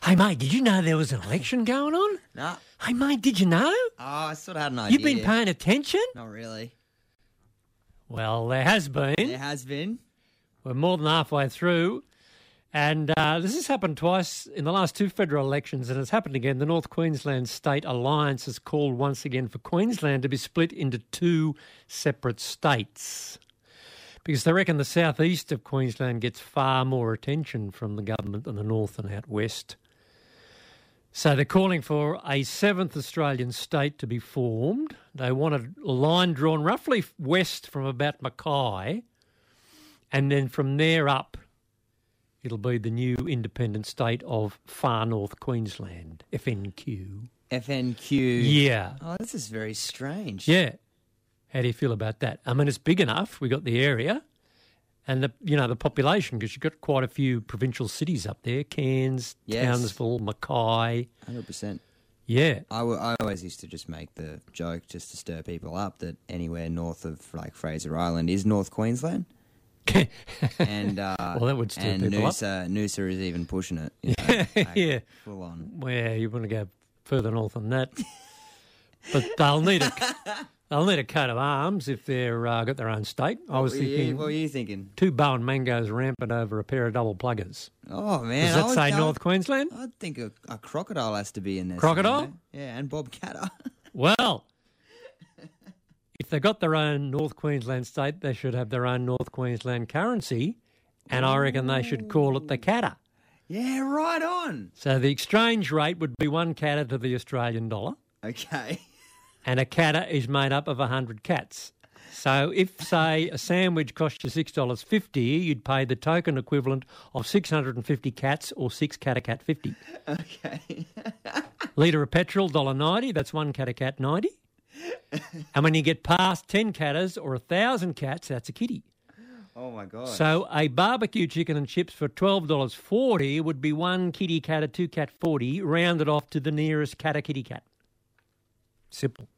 Hey, mate, did you know there was an election going on? No. Hey, mate, did you know? Oh, I sort of had an idea. You've been paying attention? Not really. Well, there has been. There has been. We're more than halfway through. And this has happened twice in the last two federal elections, and it's happened again. The North Queensland State Alliance has called once again for Queensland to be split into two separate states because they reckon the southeast of Queensland gets far more attention from the government than the north and out west. So they're calling for a seventh Australian state to be formed. They want a line drawn roughly west from about Mackay, and then from there up, it'll be the new independent state of Far North Queensland, FNQ. FNQ. Yeah. Oh, this is very strange. Yeah. How do you feel about that? I mean, it's big enough. We got the area and the population, because you've got quite a few provincial cities up there: Cairns, Yes. Townsville, Mackay. 100%. Yeah. I always used to just make the joke, just to stir people up, that anywhere north of like Fraser Island is North Queensland. And well, that would stir and people up. Noosa is even pushing it. You know, like, Yeah. full on. Well, you want to go further north than that. But they'll need a coat of arms if they're got their own state. I was thinking, What were you thinking? two Bowen mangoes rampant over a pair of double pluggers. Oh man, Does that say North Queensland? I think a crocodile has to be in there. Crocodile? somewhere. Yeah, and Bob Catter. Well, if they got their own North Queensland state, they should have their own North Queensland currency, and I reckon they should call it the Catter. Yeah, right on. So the exchange rate would be one Catter to the Australian dollar, Okay. and a Catter is made up of 100 cats. So if, say, a sandwich cost you $6.50, you'd pay the token equivalent of 650 cats or 6 Cat 50. Okay. Litre of petrol, $1.90, that's one Cat 90. And when you get past 10 catters or 1,000 cats, that's a kitty. Oh my god. So a barbecue chicken and chips for $12.40 would be one kitty cat, 2 Cat 40, rounded off to the nearest cat, kitty cat. Simple.